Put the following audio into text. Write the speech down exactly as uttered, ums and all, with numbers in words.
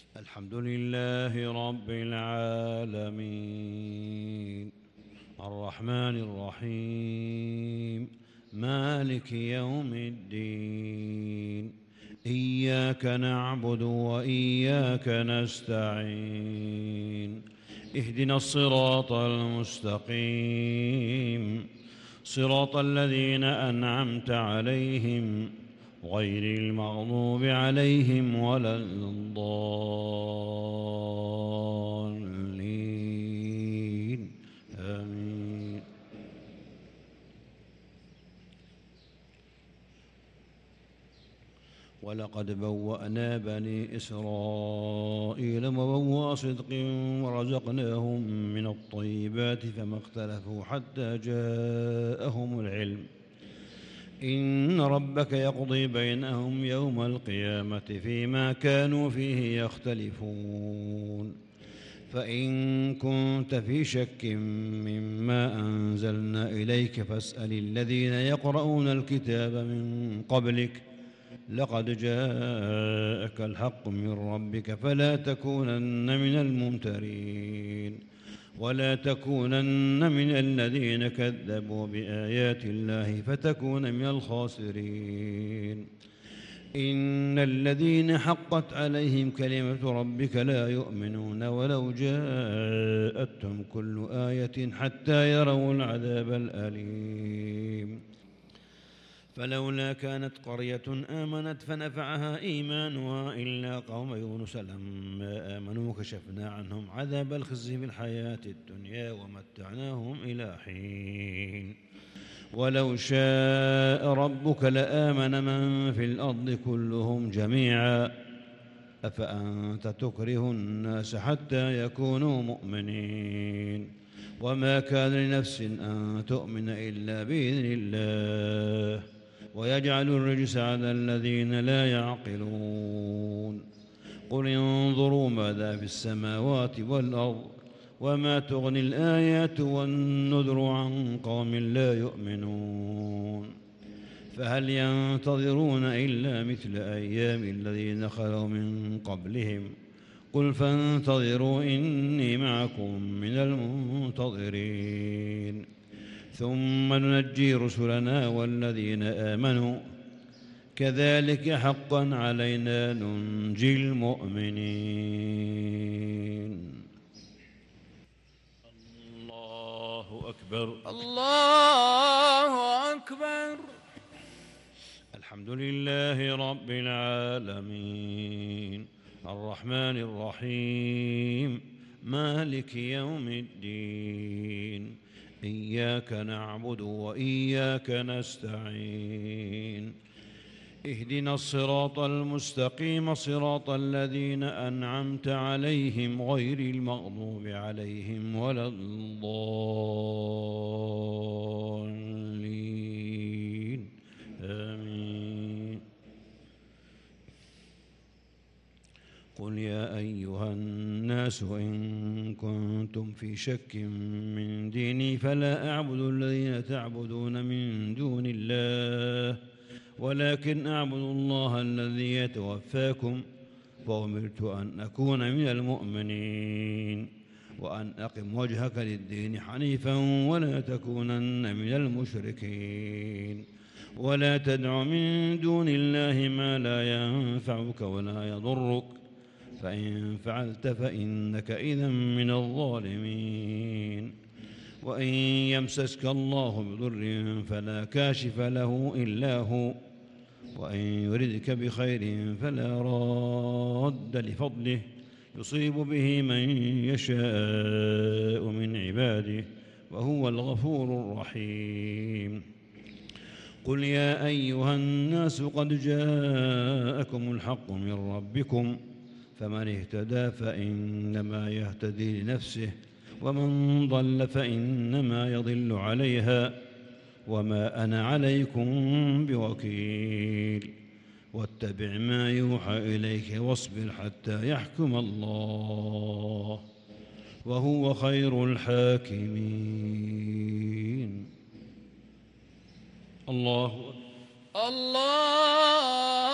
الحمد لله رب العالمين الرحمن الرحيم مالك يوم الدين إياك نعبد وإياك نستعين اهدنا الصراط المستقيم صراط الذين أنعمت عليهم غير المغضوب عليهم ولا الضالين آمين. ولقد بوأنا بني إسرائيل مبوأ صدق ورزقناهم من الطيبات فما اختلفوا حتى جاءهم العلم إن ربك يقضي بينهم يوم القيامة فيما كانوا فيه يختلفون فإن كنت في شك مما أنزلنا إليك فاسأل الذين يقرؤون الكتاب من قبلك لقد جاءك الحق من ربك فلا تكونن من الممترين ولا تكونن من الذين كذبوا بآيات الله فتكون من الخاسرين إن الذين حقت عليهم كلمة ربك لا يؤمنون ولو جاءتهم كل آية حتى يروا العذاب الأليم فلولا كانت قرية آمنت فنفعها إيمانها إلا قوم يونس لما آمنوا كشفنا عنهم عذاب الخزي في الحياة الدنيا ومتعناهم إلى حين ولو شاء ربك لآمن من في الأرض كلهم جميعا أفأنت تكره الناس حتى يكونوا مؤمنين وما كان لنفس أن تؤمن إلا بإذن الله ويجعل الرجس على الذين لا يعقلون قل انظروا ماذا في السماوات والأرض وما تغني الآيات والنذر عن قوم لا يؤمنون فهل ينتظرون إلا مثل أيام الذين خلوا من قبلهم قل فانتظروا إني معكم من المنتظرين ثم ننجي رسلنا والذين آمنوا كذلك حقا علينا ننجي المؤمنين. الله أكبر الله أكبر. الحمد لله رب العالمين الرحمن الرحيم مالك يوم الدين إياك نعبد وإياك نستعين اهدنا الصراط المستقيم صراط الذين أنعمت عليهم غير المغضوب عليهم ولا الضالين آمين. قل يا أيها الناس إن كنتم في شك من ديني فلا أعبد الذين تعبدون من دون الله ولكن أعبد الله الذي يتوفاكم وأمرت أن أكون من المؤمنين وأن أقم وجهك للدين حنيفا ولا تكونن من المشركين ولا تدع من دون الله ما لا ينفعك ولا يضرك فإن فعلت فإنك إذا من الظالمين وإن يمسسك الله بضر فلا كاشف له إلا هو وإن يردك بخير فلا راد لفضله يصيب به من يشاء من عباده وهو الغفور الرحيم. قل يا أيها الناس قد جاءكم الحق من ربكم فمن اهتدى فإنما يهتدي لنفسه ومن ضل فإنما يضل عليها وما أنا عليكم بوكيل واتبع ما يوحى إليك واصبر حتى يحكم الله وهو خير الحاكمين. الله الله